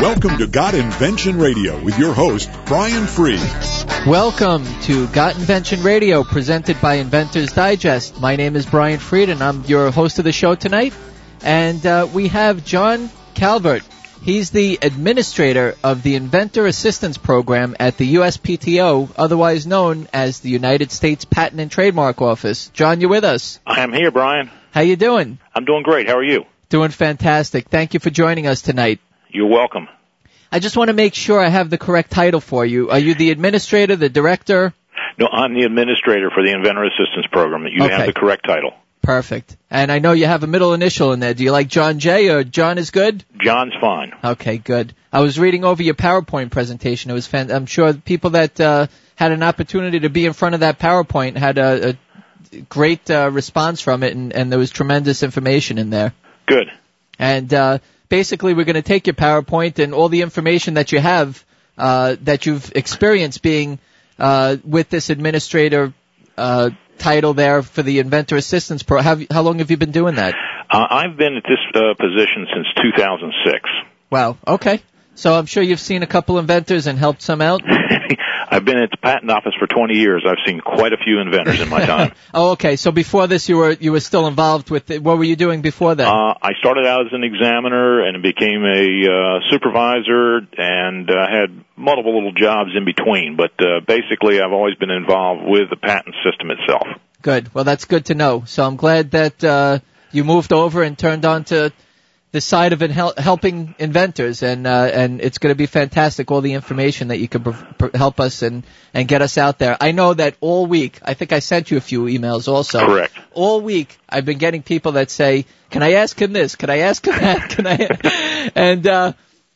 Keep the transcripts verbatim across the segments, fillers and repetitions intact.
Welcome to Got Invention Radio with your host, Brian Free. Welcome to Got Invention Radio, presented by Inventors Digest. My name is Brian Freed, and I'm your host of the show tonight. And uh, we have John Calvert. He's the administrator of the Inventor Assistance Program at the U S P T O, otherwise known as the United States Patent and Trademark Office. John, you with us? I am here, Brian. How you doing? I'm doing great. How are you? Doing fantastic. Thank you for joining us tonight. You're welcome. I just want to make sure I have the correct title for you. Are you the administrator, the director? No, I'm the administrator for the Inventor Assistance Program. You Okay. have the correct title. Perfect. And I know you have a middle initial in there. Do you like John J. or John is good? John's fine. Okay, good. I was reading over your PowerPoint presentation. It was fan- I'm sure people that uh, had an opportunity to be in front of that PowerPoint had a, a great uh, response from it, and, and there was tremendous information in there. Good. And uh, basically, we're going to take your PowerPoint and all the information that you have, uh, that you've experienced being uh, with this administrator uh, title there for the Inventor Assistance Pro. How, how long have you been doing that? Uh, I've been at this uh, position since two thousand six. Wow. Okay. So I'm sure you've seen a couple inventors and helped some out. I've been at the patent office for twenty years. I've seen quite a few inventors in my time. Oh, okay. So before this, you were you were still involved with it. What were you doing before that? Uh, I started out as an examiner and became a uh, supervisor, and uh, had multiple little jobs in between. But uh, basically, I've always been involved with the patent system itself. Good. Well, that's good to know. So I'm glad that uh, you moved over and turned on to the side of it hel- helping inventors, and uh, and it's going to be fantastic, all the information that you can pr- pr- help us and, and get us out there. I know that all week, I think I sent you a few emails also. Correct. All week, I've been getting people that say, can I ask him this? Can I ask him that? Can I? And uh,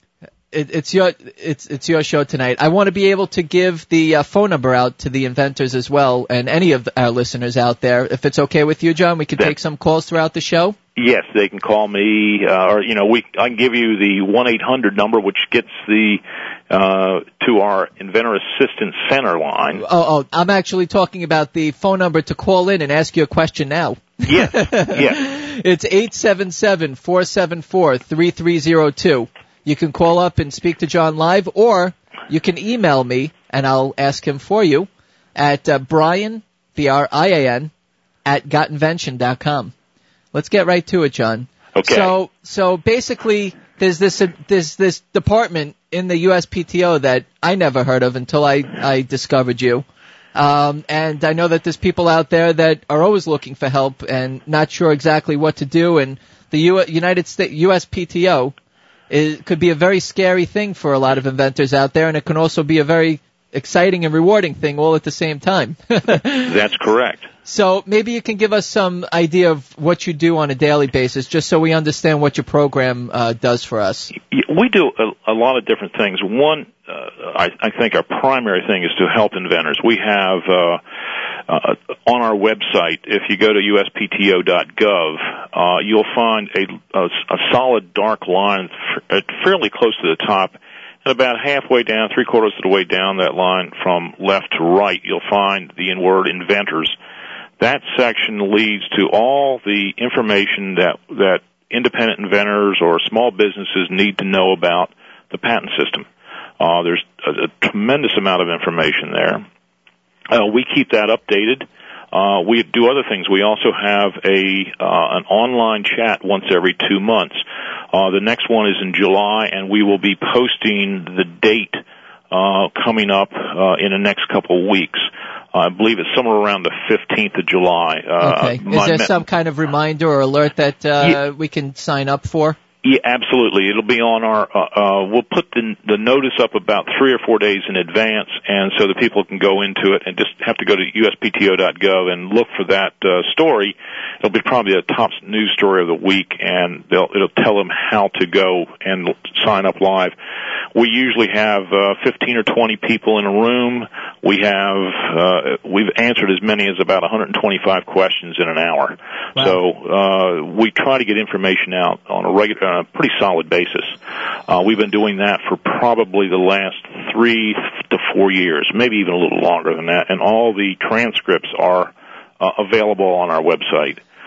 it, it's your it's it's your show tonight. I want to be able to give the uh, phone number out to the inventors as well, and any of our listeners out there. If it's okay with you, John, we can take some calls throughout the show. Yes, they can call me, uh, or, you know, we, I can give you the one eight hundred number, which gets the, uh, to our Inventor Assistance Center line. Oh, oh, I'm actually talking about the phone number to call in and ask you a question now. Yes, yes. It's eight seven seven, four seven four, three three zero two. You can call up and speak to John live, or you can email me, and I'll ask him for you, at uh, Brian, B R I A N, at got invention dot com. Let's get right to it, John. Okay. So, so basically, there's this uh, there's this department in the U S P T O that I never heard of until I I discovered you, um, and I know that there's people out there that are always looking for help and not sure exactly what to do. And the U- United States U S P T O is, could be a very scary thing for a lot of inventors out there, and it can also be a very exciting and rewarding thing all at the same time. That's correct. So maybe you can give us some idea of what you do on a daily basis, just so we understand what your program uh, does for us. We do a, a lot of different things. One, uh, I, I think our primary thing is to help inventors. We have uh, uh, on our website, if you go to U S P T O dot gov, uh, you'll find a, a, a solid dark line f- fairly close to the top. And about halfway down, three quarters of the way down that line from left to right, you'll find the word inventors. That section leads to all the information that that independent inventors or small businesses need to know about the patent system. Uh, there's a, a tremendous amount of information there. Uh, we keep that updated. Uh, we do other things. We also have a uh, an online chat once every two months. Uh, the next one is in July, and we will be posting the date uh, coming up uh, in the next couple of weeks. Uh, I believe it's somewhere around the fifteenth of July. Uh, okay. Is there me- some kind of reminder or alert that uh, yeah. we can sign up for? Yeah, absolutely. It'll be on our, uh, uh, we'll put the, the notice up about three or four days in advance, and so that people can go into it and just have to go to U S P T O dot gov and look for that, uh, story. It'll be probably the top news story of the week, and they'll, it'll tell them how to go and sign up live. We usually have, uh, fifteen or twenty people in a room. We have, uh, we've answered as many as about one hundred twenty-five questions in an hour. Wow. So, uh, we try to get information out on a regular, on a pretty solid basis. Uh, we've been doing that for probably the last three to four years, maybe even a little longer than that, and all the transcripts are uh, available on our website.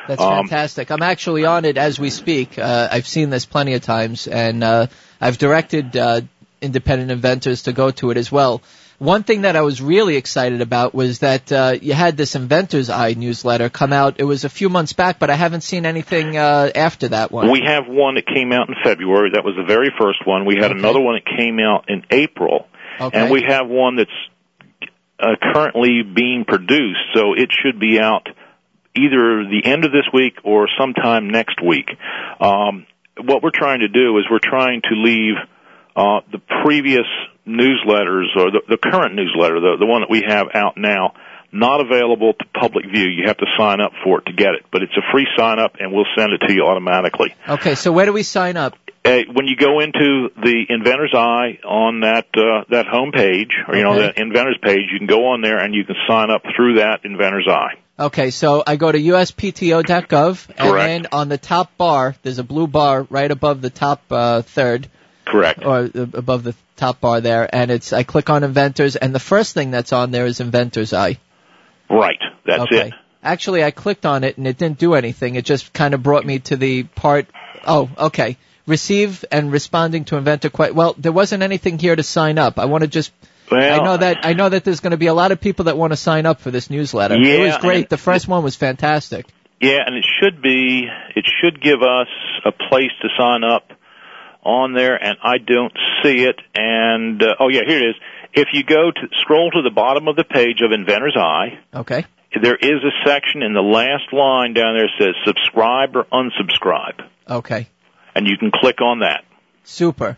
That's Um, fantastic. I'm actually on it as we speak. Uh, I've seen this plenty of times, and uh, I've directed uh, independent inventors to go to it as well. One thing that I was really excited about was that uh, you had this Inventor's Eye newsletter come out. It was a few months back, but I haven't seen anything uh, after that one. We have one that came out in February. That was the very first one. We had Okay. another one that came out in April. Okay. And we have one that's uh, currently being produced, so it should be out either the end of this week or sometime next week. Um, what we're trying to do is we're trying to leave uh, the previous newsletters, or the, the current newsletter, the, the one that we have out now, not available to public view. You have to sign up for it to get it. But it's a free sign-up, and we'll send it to you automatically. Okay, so where do we sign up? Uh, when you go into the Inventor's Eye on that uh, that home page, or you know, Okay. the Inventor's page, you can go on there and you can sign up through that Inventor's Eye. Okay, so I go to U S P T O dot gov, and Correct. then on the top bar, there's a blue bar right above the top uh, third, Correct. or uh, above the top bar there, and it's I click on Inventors, and the first thing that's on there is Inventor's Eye. Right. That's okay. it. Actually, I clicked on it, and it didn't do anything. It just kind of brought me to the part, oh, okay. Receive and responding to Inventor quite well. There wasn't anything here to sign up. I want to just. Well, I know that I know that there's going to be a lot of people that want to sign up for this newsletter. Yeah, it was great. and- The first one was fantastic. Yeah, and it should be, it should give us a place to sign up on there, and I don't see it. And, uh, oh yeah, here it is. If you go to, scroll to the bottom of the page of Inventor's Eye, Okay. there is a section in the last line down there that says subscribe or unsubscribe, Okay. and you can click on that. Super.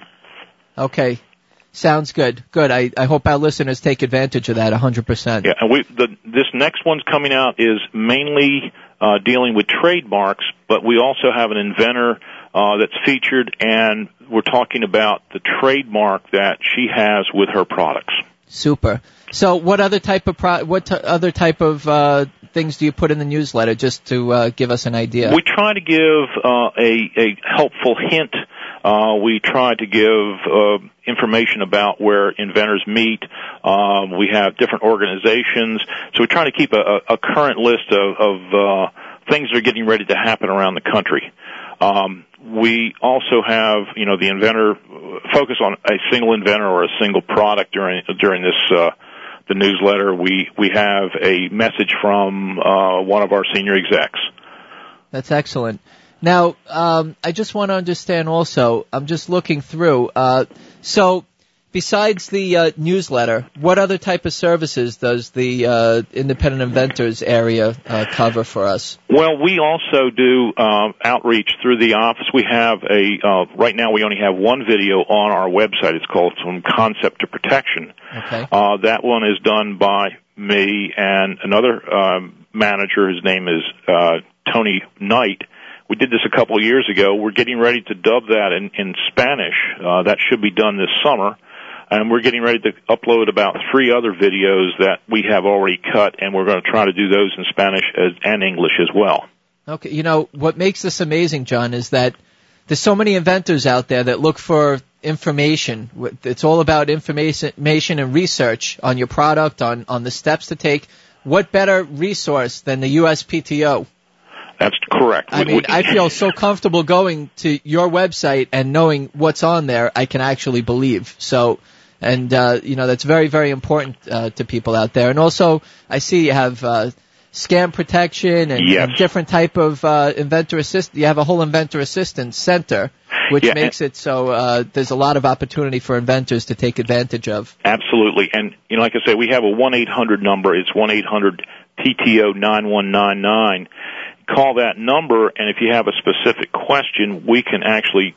Okay. Sounds good. Good. I, I hope our listeners take advantage of that one hundred percent. Yeah, and we, the, this next one's coming out is mainly uh, dealing with trademarks, but we also have an inventor uh, that's featured, and we're talking about the trademark that she has with her products. Super. So what other type of pro- what t- other type of uh, things do you put in the newsletter, just to uh, give us an idea? We try to give uh, a, a helpful hint. Uh, we try to give uh, information about where inventors meet. Um, we have different organizations, so we try to keep a, a current list of, of uh, things that are getting ready to happen around the country. Um, we also have, you know, the inventor focus on a single inventor or a single product during during this uh, the newsletter. We we have a message from uh, one of our senior execs. That's excellent. Now, um, I just want to understand also, I'm just looking through, uh, so besides the uh, newsletter, what other type of services does the uh, independent inventors area uh, cover for us? Well, we also do uh, outreach through the office. We have a, uh, right now we only have one video on our website. It's called From Concept to Protection. Okay. Uh, that one is done by me and another um, manager. His name is uh, Tony Knight. We did this a couple of years ago. We're getting ready to dub that in, in Spanish. Uh, that should be done this summer. And we're getting ready to upload about three other videos that we have already cut, and we're going to try to do those in Spanish as, and English as well. Okay, you know, what makes this amazing, John, is that there's so many inventors out there that look for information. It's all about information and research on your product, on, on the steps to take. What better resource than the U S P T O? That's correct. I mean, I feel so comfortable going to your website and knowing what's on there, I can actually believe. So, and, uh, you know, that's very, very important uh, to people out there. And also, I see you have uh, scam protection and, yes. and different type of uh, inventor assist. You have a whole inventor assistance center, which yeah, makes it so uh, there's a lot of opportunity for inventors to take advantage of. Absolutely. And, you know, like I say, we have a one eight hundred number. It's one eight hundred P T O nine one nine nine. Call that number, and if you have a specific question, we can actually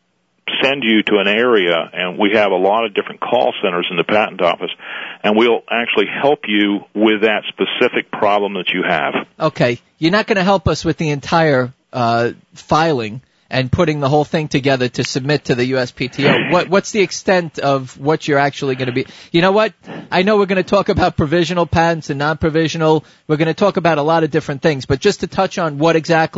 send you to an area, and we have a lot of different call centers in the patent office, and we'll actually help you with that specific problem that you have. Okay. You're not going to help us with the entire uh, filing and putting the whole thing together to submit to the U S P T O. What, what's the extent of what you're actually going to be? You know what? I know we're going to talk about provisional patents and non-provisional. We're going to talk about a lot of different things, but just to touch on what exactly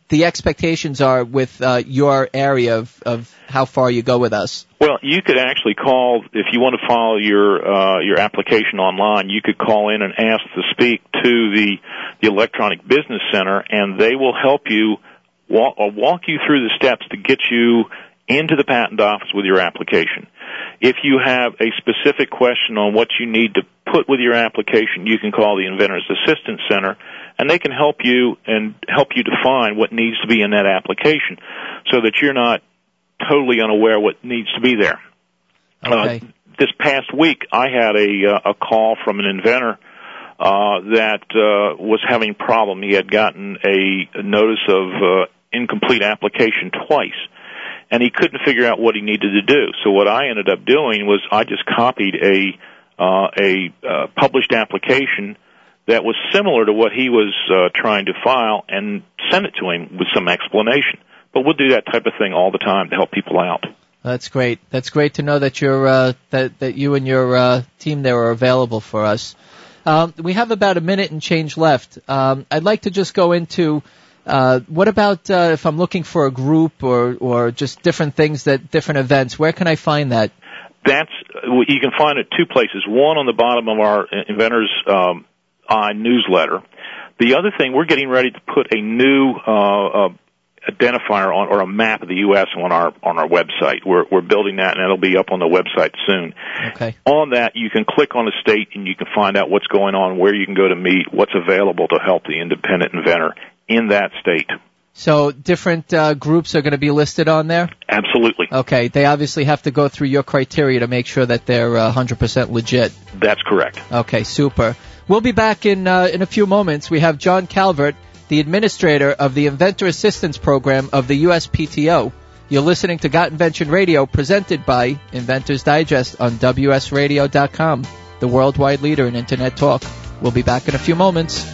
the expectations are with uh, your area of, of how far you go with us. Well, you could actually call, if you want to file your uh, your application online, you could call in and ask to speak to the, the Electronic Business Center, and they will help you walk, or walk you through the steps to get you into the patent office with your application. If you have a specific question on what you need to put with your application, you can call the Inventor's Assistance Center, and they can help you and help you define what needs to be in that application so that you're not totally unaware what needs to be there. Okay. Uh, this past week, I had a, uh, a call from an inventor uh, that uh, was having a problem. He had gotten a, a notice of uh, incomplete application twice, and he couldn't figure out what he needed to do. So what I ended up doing was I just copied a uh, a uh, published application that was similar to what he was uh, trying to file and sent it to him with some explanation. But we'll do that type of thing all the time to help people out. That's great. That's great to know that you're uh, that that you and your uh, team there are available for us. Um, we have about a minute and change left. Um, I'd like to just go into uh, what about uh, if I'm looking for a group or or just different things that different events. Where can I find that? That's you can find it two places. One on the bottom of our Inventors um, Eye newsletter. The other thing, we're getting ready to put a new uh, uh, identifier on, or a map of the U S on our on our website. We're we're building that, and it'll be up on the website soon. Okay. On that, you can click on a state, and you can find out what's going on, where you can go to meet, what's available to help the independent inventor in that state. So different uh, groups are going to be listed on there? Absolutely. Okay. They obviously have to go through your criteria to make sure that they're uh, one hundred percent legit. That's correct. Okay, super. We'll be back in uh, in a few moments. We have John Calvert, the administrator of the Inventor Assistance Program of the U S P T O. You're listening to Got Invention Radio, presented by Inventors Digest on W S radio dot com, the worldwide leader in Internet talk. We'll be back in a few moments.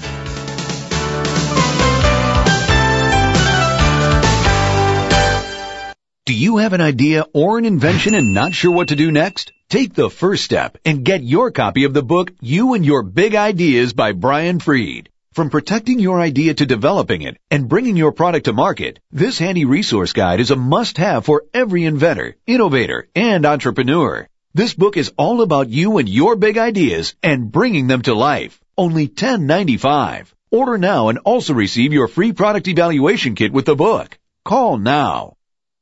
Do you have an idea or an invention and not sure what to do next? Take the first step and get your copy of the book, You and Your Big Ideas by Brian Freed. From protecting your idea to developing it and bringing your product to market, this handy resource guide is a must-have for every inventor, innovator, and entrepreneur. This book is all about you and your big ideas and bringing them to life. Only ten dollars and ninety-five cents. Order now and also receive your free product evaluation kit with the book. Call now.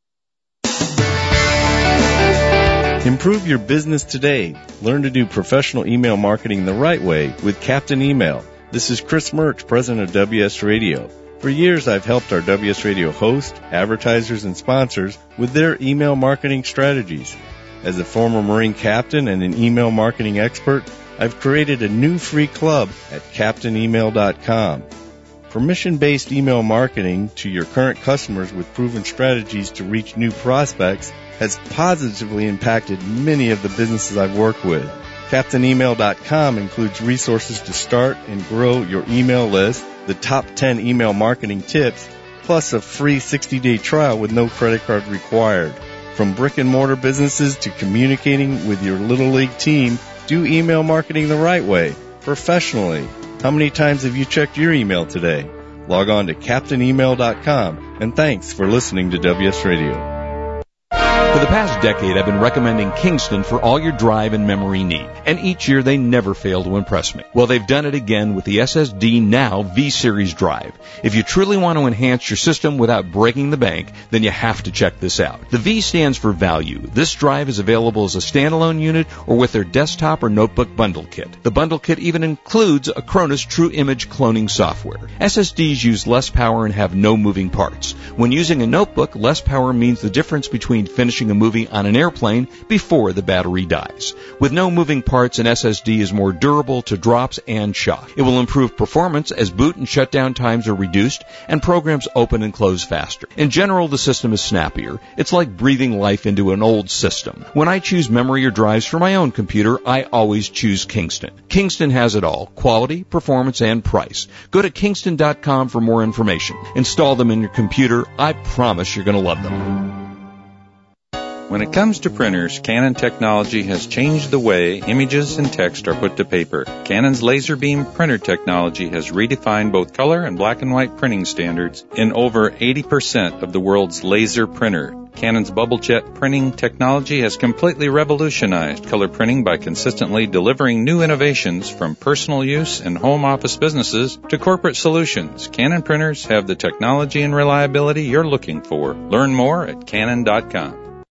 Improve your business today. Learn to do professional email marketing the right way with Captain Email. This is Chris Murch, president of W S Radio. For years, I've helped our W S Radio hosts, advertisers, and sponsors with their email marketing strategies. As a former Marine captain and an email marketing expert, I've created a new free club at captain email dot com. Permission-based email marketing to your current customers with proven strategies to reach new prospects has positively impacted many of the businesses I've worked with. captain email dot com includes resources to start and grow your email list, the top ten email marketing tips, plus a free sixty-day trial with no credit card required. From brick-and-mortar businesses to communicating with your Little League team, do email marketing the right way, professionally. How many times have you checked your email today? Log on to captain email dot com, and thanks for listening to W S Radio. For the past decade, I've been recommending Kingston for all your drive and memory need, and each year they never fail to impress me. Well, they've done it again with the S S D Now V-Series drive. If you truly want to enhance your system without breaking the bank, then you have to check this out. The V stands for value. This drive is available as a standalone unit or with their desktop or notebook bundle kit. The bundle kit even includes Acronis True Image cloning software. S S Ds use less power and have no moving parts. When using a notebook, less power means the difference between finishing a movie on an airplane before the battery dies. With no moving parts, an S S D is more durable to drops and shock. It will improve performance as boot and shutdown times are reduced and programs open and close faster. In general, the system is snappier. It's like breathing life into an old system. When I choose memory or drives for my own computer, I always choose Kingston. Kingston has it all: quality, performance, and price. Go to kingston dot com for more information. Install them in your computer. I promise you're going to love them. When it comes to printers, Canon technology has changed the way images and text are put to paper. Canon's laser beam printer technology has redefined both color and black and white printing standards in over eighty percent of the world's laser printer. Canon's bubble jet printing technology has completely revolutionized color printing by consistently delivering new innovations from personal use and home office businesses to corporate solutions. Canon printers have the technology and reliability you're looking for. Learn more at canon dot com.